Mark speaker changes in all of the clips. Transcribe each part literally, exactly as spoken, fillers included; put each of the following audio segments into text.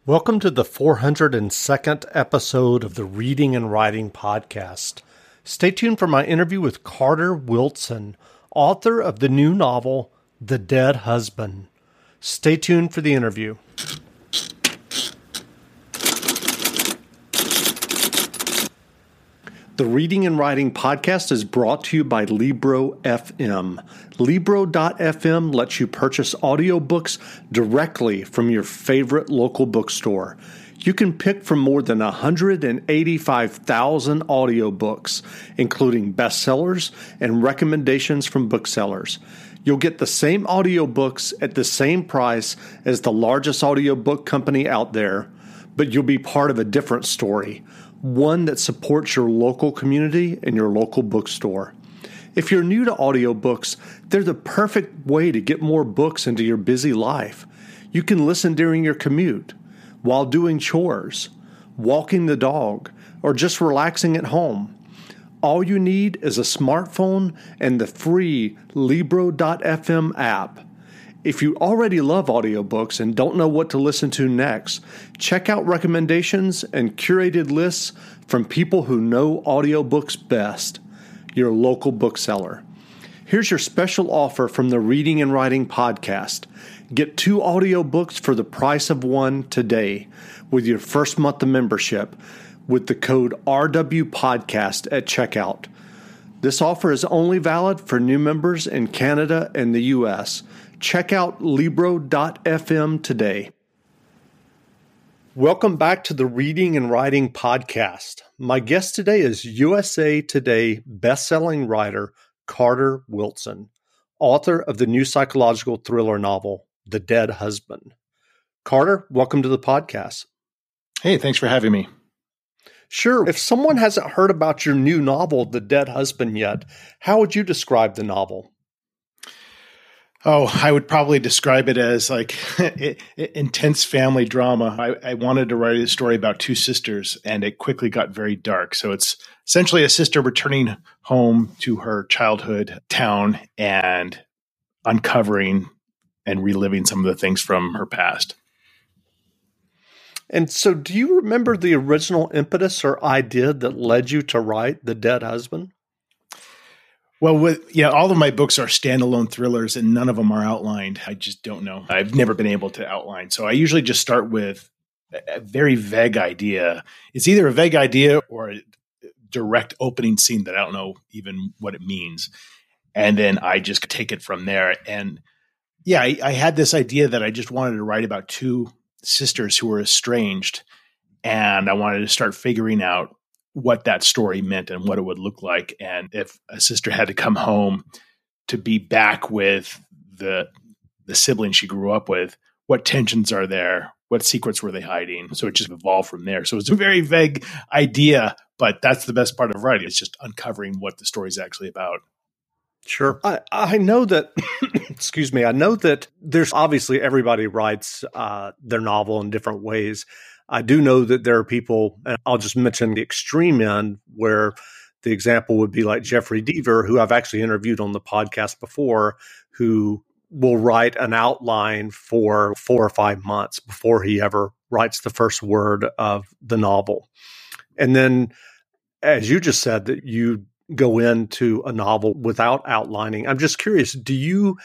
Speaker 1: Welcome to the four hundred second episode of the Reading and Writing Podcast. Stay tuned for my interview with Carter Wilson, author of the new novel, The Dead Husband. Stay tuned for the interview. The Reading and Writing Podcast is brought to you by Libro F M. Libro dot f m lets you purchase audiobooks directly from your favorite local bookstore. You can pick from more than one hundred eighty-five thousand audiobooks, including bestsellers and recommendations from booksellers. You'll get the same audiobooks at the same price as the largest audiobook company out there, but you'll be part of a different story, one that supports your local community and your local bookstore. If you're new to audiobooks, they're the perfect way to get more books into your busy life. You can listen during your commute, while doing chores, walking the dog, or just relaxing at home. All you need is a smartphone and the free Libro dot f m app. If you already love audiobooks and don't know what to listen to next, check out recommendations and curated lists from people who know audiobooks best, your local bookseller. Here's your special offer from the Reading and Writing Podcast. Get two audiobooks for the price of one today with your first month of membership with the code R W Podcast at checkout. This offer is only valid for new members in Canada and the U S. Check out Libro dot f m today. Welcome back to the Reading and Writing Podcast. My guest today is U S A Today bestselling writer Carter Wilson, author of the new psychological thriller novel, The Dead Husband. Carter, welcome to the podcast.
Speaker 2: Hey, thanks for having me.
Speaker 1: Sure. If someone hasn't heard about your new novel, The Dead Husband, yet, how would you describe the novel?
Speaker 2: Oh, I would probably describe it as like intense family drama. I, I wanted to write a story about two sisters, and it quickly got very dark. So it's essentially a sister returning home to her childhood town and uncovering and reliving some of the things from her past.
Speaker 1: And so do you remember the original impetus or idea that led you to write The Dead Husband?
Speaker 2: Well, with, yeah, all of my books are standalone thrillers and none of them are outlined. I just don't know. I've never been able to outline. So I usually just start with a very vague idea. It's either a vague idea or a direct opening scene that I don't know even what it means. And then I just take it from there. And yeah, I, I had this idea that I just wanted to write about two sisters who were estranged. And I wanted to start figuring out what that story meant and what it would look like. And if a sister had to come home to be back with the the sibling she grew up with, what tensions are there? What secrets were they hiding? So it just evolved from there. So it's a very vague idea, but that's the best part of writing. It's just uncovering what the story is actually about.
Speaker 1: Sure. I, I know that, excuse me, I know that there's obviously everybody writes uh, their novel in different ways. I do know that there are people, and I'll just mention the extreme end, where the example would be like Jeffrey Deaver, who I've actually interviewed on the podcast before, who will write an outline for four or five months before he ever writes the first word of the novel. And then, as you just said, that you go into a novel without outlining. I'm just curious, do you,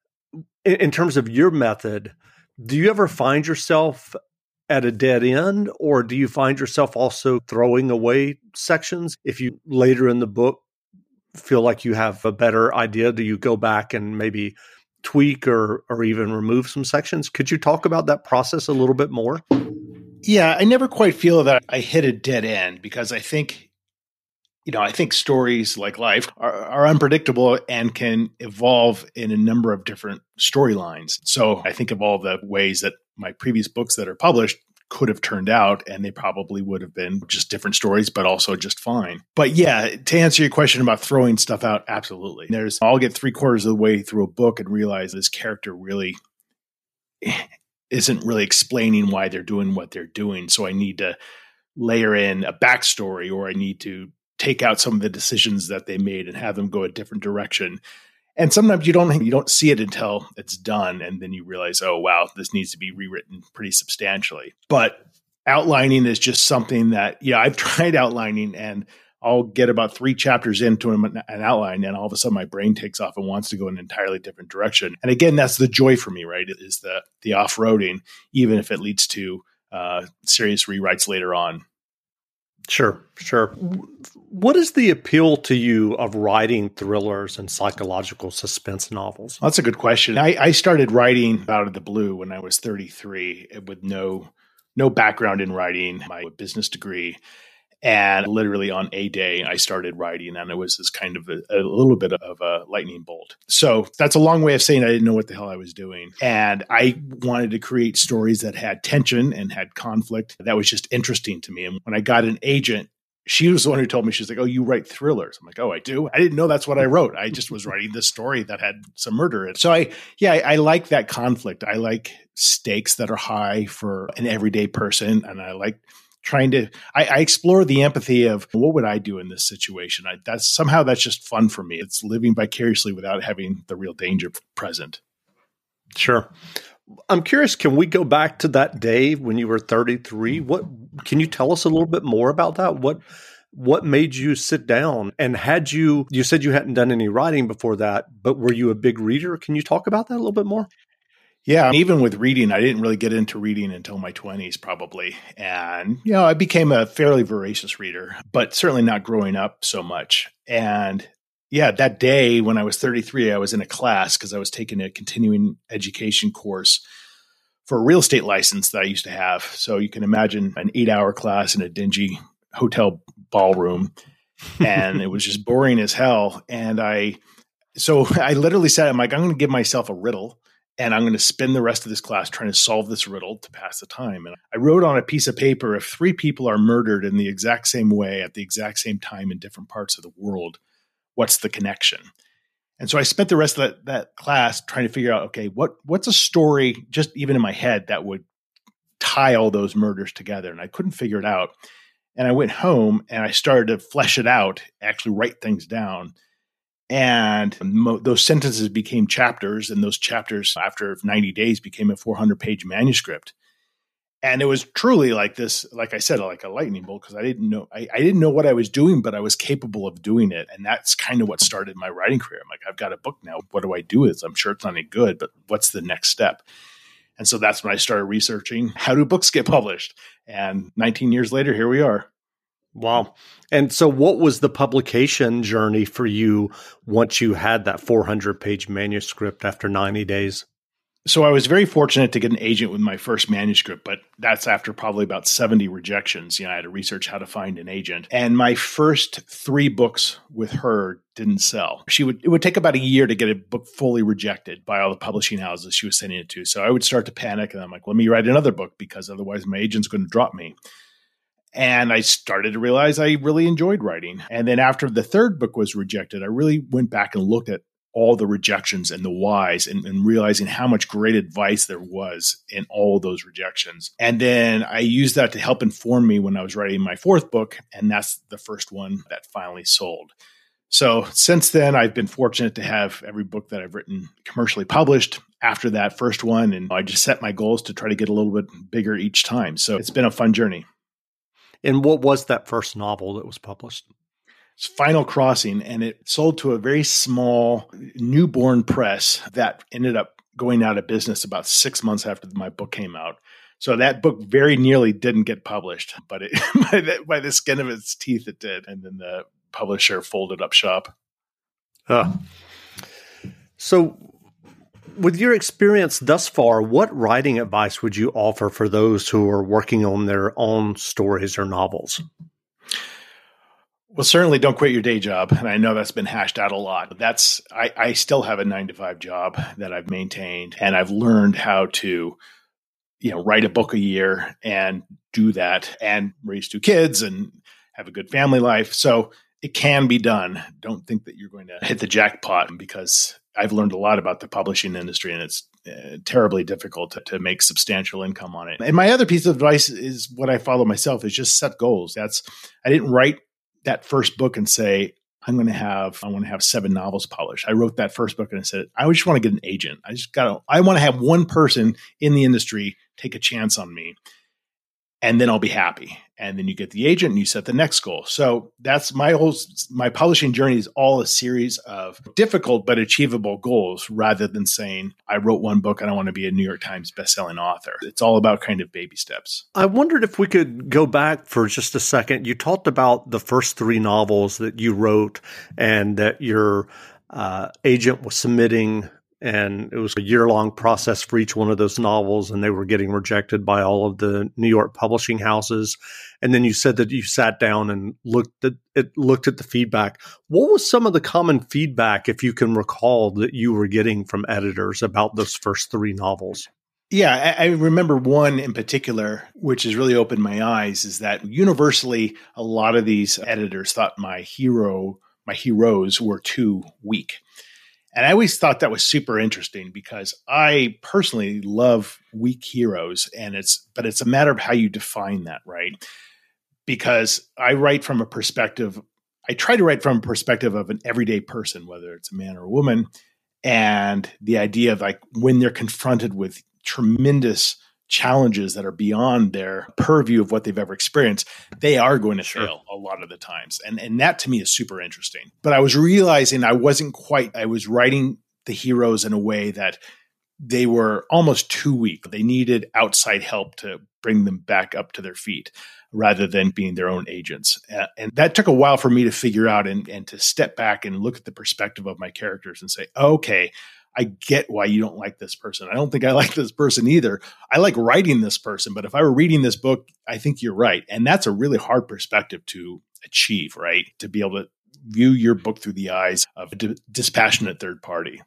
Speaker 1: in, in terms of your method, do you ever find yourself at a dead end, or do you find yourself also throwing away sections? If you later in the book feel like you have a better idea, do you go back and maybe tweak or or even remove some sections? Could you talk about that process a little bit more?
Speaker 2: Yeah, I never quite feel that I hit a dead end because I think, you know, I think stories like life are, are unpredictable and can evolve in a number of different storylines. So I think of all the ways that my previous books that are published could have turned out, and they probably would have been just different stories, but also just fine. But yeah, to answer your question about throwing stuff out, absolutely. There's, I'll get three quarters of the way through a book and realize this character really isn't really explaining why they're doing what they're doing. So I need to layer in a backstory, or I need to take out some of the decisions that they made and have them go a different direction. And sometimes you don't you don't see it until it's done, and then you realize, oh wow, this needs to be rewritten pretty substantially. But outlining is just something that, yeah, I've tried outlining, and I'll get about three chapters into an, an outline, and all of a sudden my brain takes off and wants to go in an entirely different direction. And again, that's the joy for me, right? It is the the off-roading, even if it leads to uh, serious rewrites later on.
Speaker 1: Sure, sure. What is the appeal to you of writing thrillers and psychological suspense novels?
Speaker 2: That's a good question. I, I started writing out of the blue when I was thirty-three with no no background in writing, my business degree. And literally on a day, I started writing, and it was this kind of a, a little bit of a lightning bolt. So that's a long way of saying I didn't know what the hell I was doing. And I wanted to create stories that had tension and had conflict. That was just interesting to me. And when I got an agent, she was the one who told me, she's like, oh, you write thrillers. I'm like, oh, I do? I didn't know that's what I wrote. I just was writing this story that had some murder in it. So I, yeah, I, I like that conflict. I like stakes that are high for an everyday person. And I like trying to, I, I explore the empathy of what would I do in this situation? I, that's somehow that's just fun for me. It's living vicariously without having the real danger present.
Speaker 1: Sure. I'm curious, can we go back to that day when you were thirty-three? What can you tell us a little bit more about that? What what made you sit down? And had you, you said you hadn't done any writing before that, but were you a big reader? Can you talk about that a little bit more?
Speaker 2: Yeah. Even with reading, I didn't really get into reading until my twenties, probably. And, you know, I became a fairly voracious reader, but certainly not growing up so much. And yeah, that day when I was thirty-three, I was in a class because I was taking a continuing education course for a real estate license that I used to have. So you can imagine an eight hour class in a dingy hotel ballroom. And it was just boring as hell. And I, so I literally said, I'm like, I'm going to give myself a riddle. And I'm going to spend the rest of this class trying to solve this riddle to pass the time. And I wrote on a piece of paper, if three people are murdered in the exact same way at the exact same time in different parts of the world, what's the connection? And so I spent the rest of that, that class trying to figure out, okay, what what's a story just even in my head that would tie all those murders together? And I couldn't figure it out. And I went home and I started to flesh it out, actually write things down. And mo- those sentences became chapters, and those chapters, after ninety days, became a four hundred page manuscript. And it was truly like this, like I said, like a lightning bolt, because I didn't know, I, I didn't know what I was doing, but I was capable of doing it. And that's kind of what started my writing career. I'm like, I've got a book now. What do I do with it? I'm sure it's not any good, but what's the next step? And so that's when I started researching, how do books get published? And nineteen years later, here we are.
Speaker 1: Wow. And so what was the publication journey for you once you had that four hundred page manuscript after ninety days?
Speaker 2: So I was very fortunate to get an agent with my first manuscript, but that's after probably about seventy rejections. You know, I had to research how to find an agent. And my first three books with her didn't sell. She would, it would take about a year to get a book fully rejected by all the publishing houses she was sending it to. So I would start to panic, and I'm like, let me write another book because otherwise my agent's going to drop me. And I started to realize I really enjoyed writing. And then after the third book was rejected, I really went back and looked at all the rejections and the whys, and, and realizing how much great advice there was in all those rejections. And then I used that to help inform me when I was writing my fourth book. And that's the first one that finally sold. So since then, I've been fortunate to have every book that I've written commercially published after that first one. And I just set my goals to try to get a little bit bigger each time. So it's been a fun journey.
Speaker 1: And what was that first novel that was published?
Speaker 2: It's Final Crossing, and it sold to a very small newborn press that ended up going out of business about six months after my book came out. So that book very nearly didn't get published, but it, by, the, by the skin of its teeth, it did. And then the publisher folded up shop.
Speaker 1: Huh. So with your experience thus far, what writing advice would you offer for those who are working on their own stories or novels?
Speaker 2: Well, certainly don't quit your day job. And I know that's been hashed out a lot. That's I, I still have a nine to five job that I've maintained, and I've learned how to, you know, write a book a year and do that and raise two kids and have a good family life. So it can be done. Don't think that you're going to hit the jackpot, because I've learned a lot about the publishing industry, and it's uh, terribly difficult to, to make substantial income on it. And my other piece of advice is what I follow myself is just set goals. That's, I didn't write that first book and say, I'm going to have, I want to have seven novels published. I wrote that first book and I said, I just want to get an agent. I just got to, I want to have one person in the industry take a chance on me, and then I'll be happy. And then you get the agent and you set the next goal. So that's my whole, my publishing journey is all a series of difficult but achievable goals, rather than saying, I wrote one book and I want to be a New York Times bestselling author. It's all about kind of baby steps.
Speaker 1: I wondered if we could go back for just a second. You talked about the first three novels that you wrote and that your uh, agent was submitting, and it was a year-long process for each one of those novels, and they were getting rejected by all of the New York publishing houses. And then you said that you sat down and looked at it, looked at the feedback. What was some of the common feedback, if you can recall, that you were getting from editors about those first three novels?
Speaker 2: Yeah, I, I remember one in particular, which has really opened my eyes, is that universally, a lot of these editors thought my hero, my heroes were too weak. And I always thought that was super interesting, because I personally love weak heroes, and it's, but it's a matter of how you define that, right? Because I write from a perspective, I try to write from a perspective of an everyday person, whether it's a man or a woman. And the idea of like when they're confronted with tremendous challenges that are beyond their purview of what they've ever experienced, they are going to
Speaker 1: Sure.
Speaker 2: fail a lot of the times. And, and that to me is super interesting. But I was realizing I wasn't quite, I was writing the heroes in a way that they were almost too weak. They needed outside help to bring them back up to their feet, rather than being their own agents. Uh, and that took a while for me to figure out, and, and to step back and look at the perspective of my characters and say, okay, I get why you don't like this person. I don't think I like this person either. I like writing this person, but if I were reading this book, I think you're right. And that's a really hard perspective to achieve, right? To be able to view your book through the eyes of a d- dispassionate third party.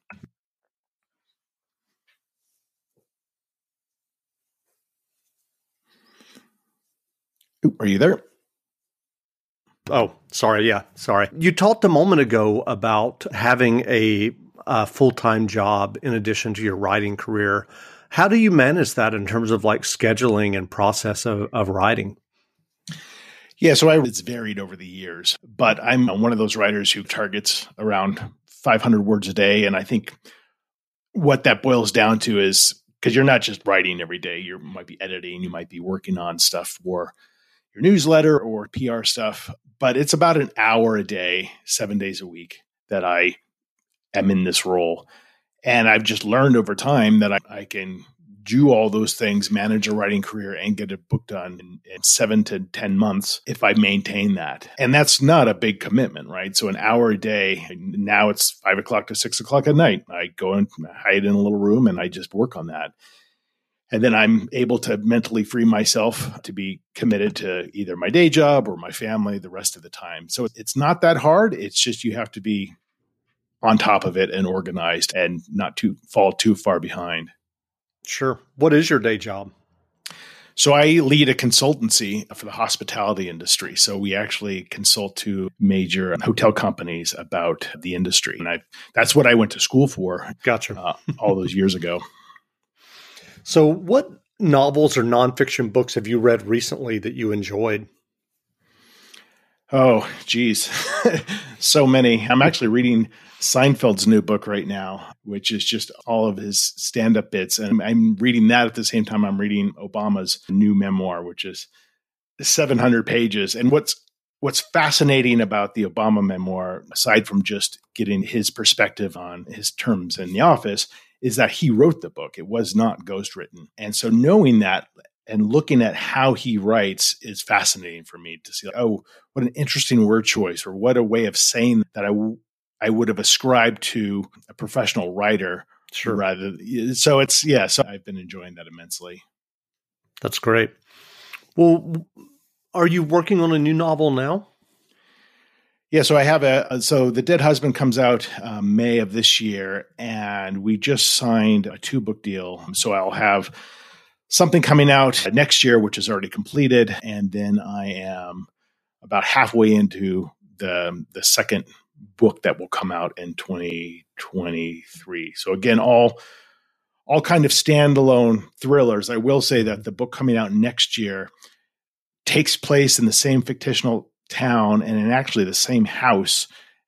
Speaker 2: Ooh, are you there?
Speaker 1: Oh, sorry. Yeah, sorry. You talked a moment ago about having a, a full-time job in addition to your writing career. How do you manage that in terms of like scheduling and process of, of writing?
Speaker 2: Yeah, so I, it's varied over the years, but I'm one of those writers who targets around five hundred words a day. And I think what that boils down to is, because you're not just writing every day, you might be editing, you might be working on stuff for your newsletter or P R stuff, but it's about an hour a day, seven days a week that I am in this role. And I've just learned over time that I, I can do all those things, manage a writing career, and get a book done in, in seven to ten months if I maintain that. And that's not a big commitment, right? So an hour a day, now it's five o'clock to six o'clock at night. I go and hide in a little room and I just work on that. And then I'm able to mentally free myself to be committed to either my day job or my family the rest of the time. So it's not that hard. It's just you have to be on top of it and organized and not to fall too far behind.
Speaker 1: Sure. What is your day job?
Speaker 2: So I lead a consultancy for the hospitality industry. So we actually consult to major hotel companies about the industry. And I, that's what I went to school for.
Speaker 1: Gotcha.
Speaker 2: uh, all those years ago.
Speaker 1: So what novels or nonfiction books have you read recently that you enjoyed?
Speaker 2: Oh, geez. So many. I'm actually reading Seinfeld's new book right now, which is just all of his stand-up bits. And I'm reading that at the same time I'm reading Obama's new memoir, which is seven hundred pages. And what's what's fascinating about the Obama memoir, aside from just getting his perspective on his terms in the office, is that he wrote the book. It was not ghostwritten. And so knowing that and looking at how he writes is fascinating for me to see, like, oh, what an interesting word choice, or what a way of saying that I, w- I would have ascribed to a professional writer.
Speaker 1: Sure.
Speaker 2: Rather, so it's, yeah, so I've been enjoying that immensely.
Speaker 1: That's great. Well, are you working on a new novel now?
Speaker 2: Yeah, so I have a, so The Dead Husband comes out um, May of this year, and we just signed a two book deal. So I'll have something coming out next year, which is already completed. And then I am about halfway into the, the second book that will come out in twenty twenty-three. So again, all, all kind of standalone thrillers. I will say that the book coming out next year takes place in the same fictional town and in actually the same house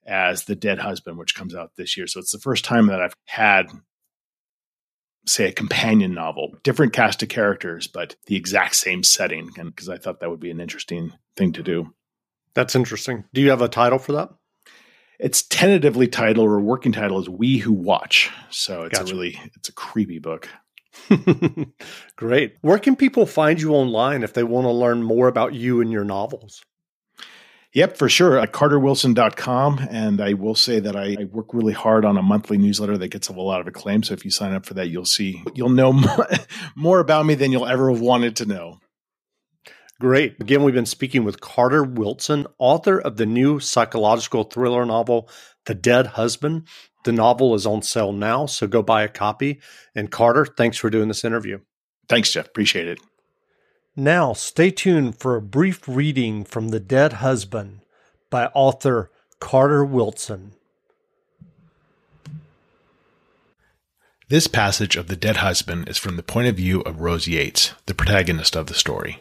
Speaker 2: as The Dead Husband, which comes out this year. So it's the first time that I've had, say, a companion novel, different cast of characters, but the exact same setting, and because I thought that would be an interesting thing to do.
Speaker 1: That's interesting. Do you have a title for that?
Speaker 2: It's tentatively titled, or working title is We Who Watch. So it's
Speaker 1: Gotcha.
Speaker 2: a really, it's a creepy book.
Speaker 1: Great. Where can people find you online if they want to learn more about you and your novels?
Speaker 2: Yep, for sure. At carter wilson dot com. And I will say that I, I work really hard on a monthly newsletter that gets a lot of acclaim. So if you sign up for that, you'll see, you'll know more, more about me than you'll ever have wanted to know.
Speaker 1: Great. Again, we've been speaking with Carter Wilson, author of the new psychological thriller novel, The Dead Husband. The novel is on sale now, so go buy a copy. And Carter, thanks for doing this interview.
Speaker 2: Thanks, Jeff. Appreciate it.
Speaker 1: Now, stay tuned for a brief reading from The Dead Husband by author Carter Wilson.
Speaker 2: This passage of The Dead Husband is from the point of view of Rose Yates, the protagonist of the story.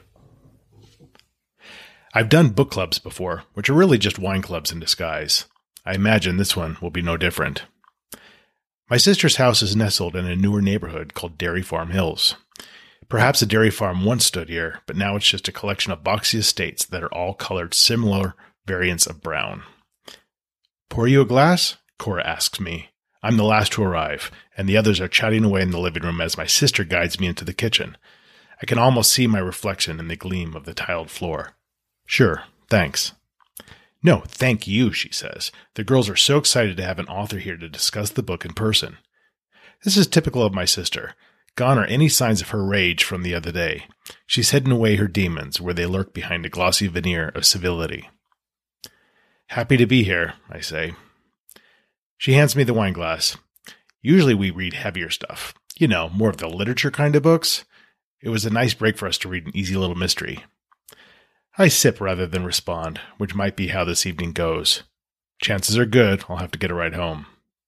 Speaker 2: I've done book clubs before, which are really just wine clubs in disguise. I imagine this one will be no different. My sister's house is nestled in a newer neighborhood called Dairy Farm Hills. Perhaps a dairy farm once stood here, but now it's just a collection of boxy estates that are all colored similar variants of brown. Pour you a glass? Cora asks me. I'm the last to arrive, and the others are chatting away in the living room as my sister guides me into the kitchen. I can almost see my reflection in the gleam of the tiled floor. Sure, thanks. No, thank you, she says. The girls are so excited to have an author here to discuss the book in person. This is typical of my sister. Gone are any signs of her rage from the other day. She's hidden away her demons where they lurk behind a glossy veneer of civility. Happy to be here, I say. She hands me the wine glass. Usually we read heavier stuff. You know, more of the literature kind of books. It was a nice break for us to read an easy little mystery. I sip rather than respond, which might be how this evening goes. Chances are good I'll have to get a ride home.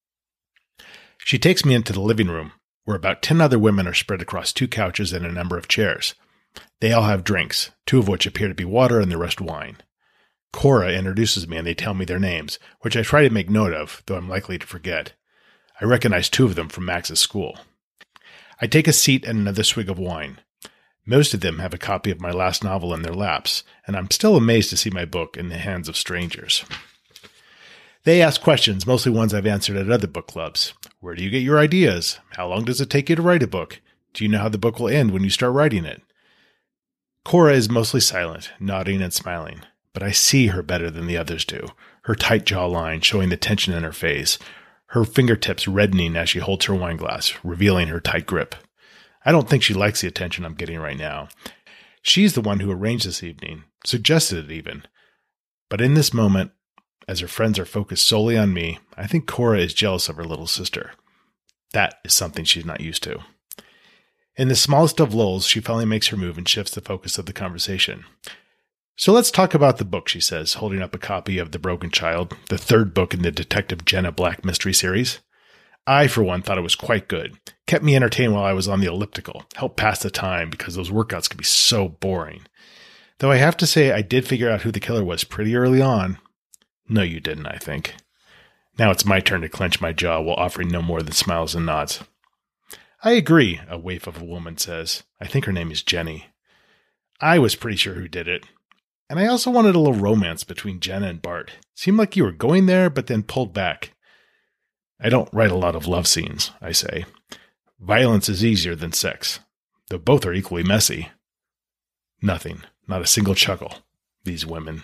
Speaker 2: She takes me into the living room, where about ten other women are spread across two couches and a number of chairs. They all have drinks, two of which appear to be water and the rest wine. Cora introduces me and they tell me their names, which I try to make note of, though I'm likely to forget. I recognize two of them from Max's school. I take a seat and another swig of wine. Most of them have a copy of my last novel in their laps, and I'm still amazed to see my book in the hands of strangers. They ask questions, mostly ones I've answered at other book clubs. Where do you get your ideas? How long does it take you to write a book? Do you know how the book will end when you start writing it? Cora is mostly silent, nodding and smiling, but I see her better than the others do, her tight jawline showing the tension in her face, her fingertips reddening as she holds her wine glass, revealing her tight grip. I don't think she likes the attention I'm getting right now. She's the one who arranged this evening, suggested it even. But in this moment, as her friends are focused solely on me, I think Cora is jealous of her little sister. That is something she's not used to. In the smallest of lulls, she finally makes her move and shifts the focus of the conversation. So let's talk about the book, she says, holding up a copy of The Broken Child, the third book in the Detective Jenna Black mystery series. I, for one, thought it was quite good. Kept me entertained while I was on the elliptical. Helped pass the time because those workouts could be so boring. Though I have to say I did figure out who the killer was pretty early on. No, you didn't, I think. Now it's my turn to clench my jaw while offering no more than smiles and nods. I agree, a waif of a woman says. I think her name is Jenny. I was pretty sure who did it. And I also wanted a little romance between Jenna and Bart. Seemed like you were going there, but then pulled back. I don't write a lot of love scenes, I say. Violence is easier than sex, though both are equally messy. Nothing, not a single chuckle. These women.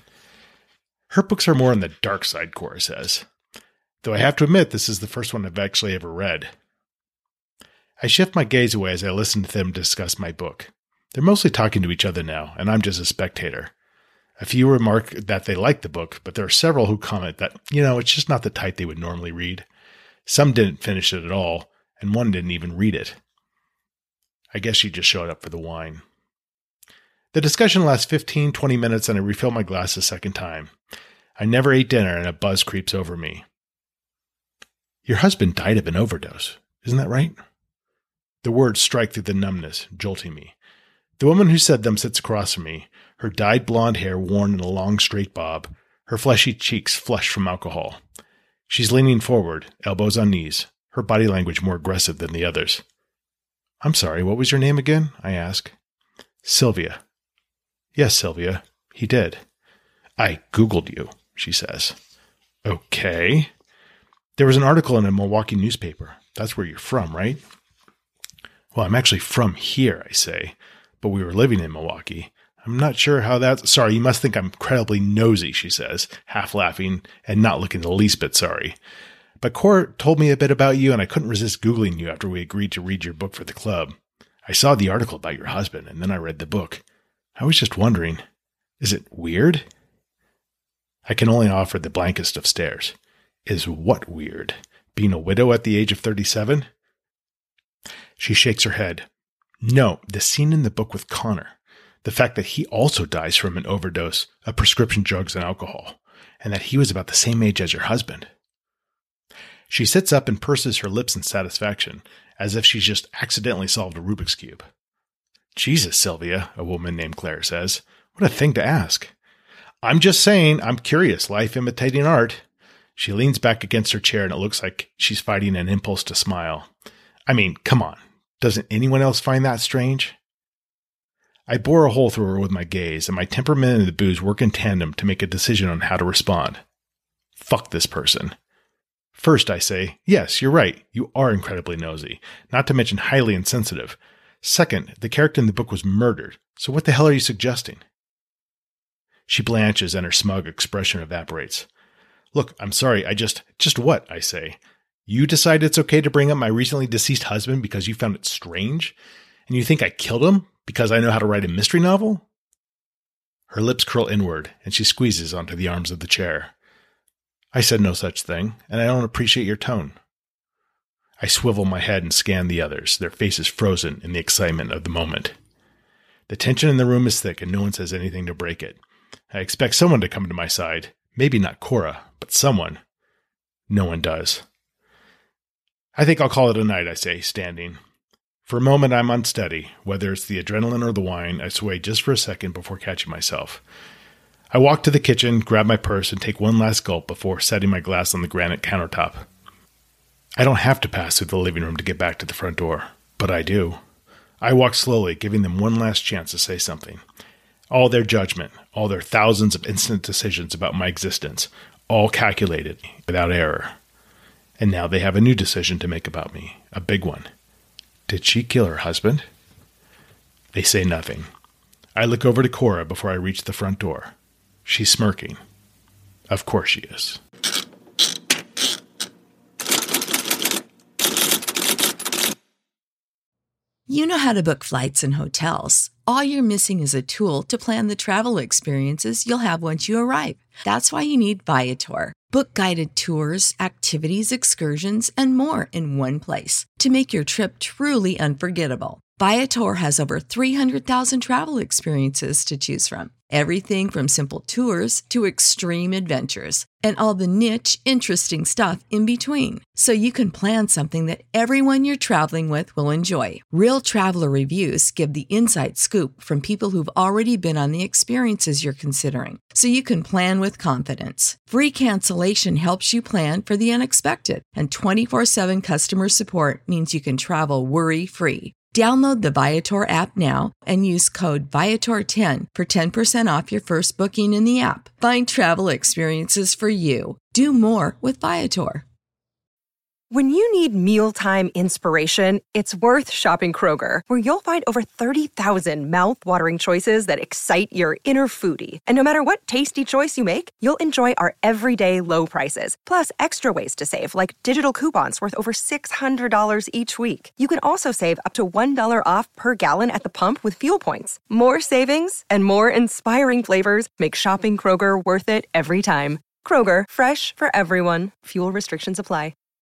Speaker 2: Her books are more on the dark side, Cora says. Though I have to admit this is the first one I've actually ever read. I shift my gaze away as I listen to them discuss my book. They're mostly talking to each other now, and I'm just a spectator. A few remark that they like the book, but there are several who comment that, you know, it's just not the type they would normally read. Some didn't finish it at all, and one didn't even read it. I guess she just showed up for the wine. The discussion lasts fifteen, twenty minutes, and I refill my glass a second time. I never ate dinner, and a buzz creeps over me. Your husband died of an overdose, isn't that right? The words strike through the numbness, jolting me. The woman who said them sits across from me, her dyed blonde hair worn in a long straight bob, Her fleshy cheeks flushed from alcohol. She's leaning forward, elbows on knees, her body language more aggressive than the others. I'm sorry, what was your name again? I ask. Sylvia. Yes, Sylvia. He did. I Googled you, she says. Okay. There was an article in a Milwaukee newspaper. That's where you're from, right? Well, I'm actually from here, I say, but we were living in Milwaukee. I'm not sure how that's... Sorry, you must think I'm incredibly nosy, she says, half laughing and not looking the least bit sorry. But Cora told me a bit about you, and I couldn't resist Googling you after we agreed to read your book for the club. I saw the article about your husband, and then I read the book. I was just wondering, is it weird? I can only offer the blankest of stares. Is what weird? Being a widow at the age of thirty-seven? She shakes her head. No, the scene in the book with Connor. The fact that he also dies from an overdose of prescription drugs and alcohol, and that he was about the same age as your husband. She sits up and purses her lips in satisfaction, as if she's just accidentally solved a Rubik's Cube. Jesus, Sylvia, a woman named Claire says. What a thing to ask. I'm just saying, I'm curious, life imitating art. She leans back against her chair and it looks like she's fighting an impulse to smile. I mean, come on. Doesn't anyone else find that strange? I bore a hole through her with my gaze, and my temperament and the booze work in tandem to make a decision on how to respond. Fuck this person. First, I say, yes, you're right. You are incredibly nosy, not to mention highly insensitive. Second, the character in the book was murdered, so what the hell are you suggesting? She blanches and her smug expression evaporates. Look, I'm sorry, I just... Just what? I say. You decide it's okay to bring up my recently deceased husband because you found it strange? And you think I killed him because I know how to write a mystery novel? Her lips curl inward, and she squeezes onto the arms of the chair. I said no such thing, and I don't appreciate your tone. I swivel my head and scan the others, their faces frozen in the excitement of the moment. The tension in the room is thick, and no one says anything to break it. I expect someone to come to my side. Maybe not Cora, but someone. No one does. I think I'll call it a night, I say, standing. For a moment, I'm unsteady. Whether it's the adrenaline or the wine, I sway just for a second before catching myself. I walk to the kitchen, grab my purse, and take one last gulp before setting my glass on the granite countertop. I don't have to pass through the living room to get back to the front door, but I do. I walk slowly, giving them one last chance to say something. All their judgment, all their thousands of instant decisions about my existence, all calculated without error. And now they have a new decision to make about me, a big one. Did she kill her husband? They say nothing. I look over to Cora before I reach the front door. She's smirking. Of course she is.
Speaker 3: You know how to book flights and hotels. All you're missing is a tool to plan the travel experiences you'll have once you arrive. That's why you need Viator. Book guided tours, activities, excursions, and more in one place to make your trip truly unforgettable. Viator has over three hundred thousand travel experiences to choose from. Everything from simple tours to extreme adventures and all the niche, interesting stuff in between. So you can plan something that everyone you're traveling with will enjoy. Real traveler reviews give the inside scoop from people who've already been on the experiences you're considering. So you can plan with confidence. Free cancellation helps you plan for the unexpected. And twenty-four seven customer support means you can travel worry-free. Download the Viator app now and use code Viator ten for ten percent off your first booking in the app. Find travel experiences for you. Do more with Viator.
Speaker 4: When you need mealtime inspiration, it's worth shopping Kroger, where you'll find over thirty thousand mouth-watering choices that excite your inner foodie. And no matter what tasty choice you make, you'll enjoy our everyday low prices, plus extra ways to save, like digital coupons worth over six hundred dollars each week. You can also save up to one dollar off per gallon at the pump with fuel points. More savings and more inspiring flavors make shopping Kroger worth it every time. Kroger, fresh for everyone. Fuel restrictions apply.